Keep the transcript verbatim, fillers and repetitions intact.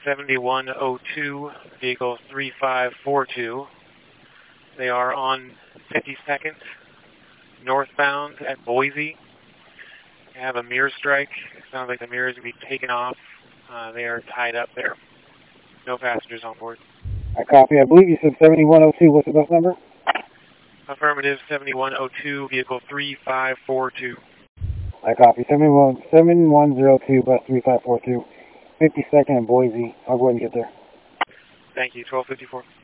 seventy-one oh two, vehicle three five four two. They are on fifty-second, northbound at Boise. They have a mirror strike. It sounds like the mirror is going to be taken off. Uh, they are tied up there. No passengers on board. I copy. I believe you said seventy-one oh two. What's the bus number? Affirmative, seventy-one oh two, vehicle three five four two. I copy. seventy-one oh two, bus three five four two. fifty-second in Boise. I'll go ahead and get there. Thank you, twelve fifty-four.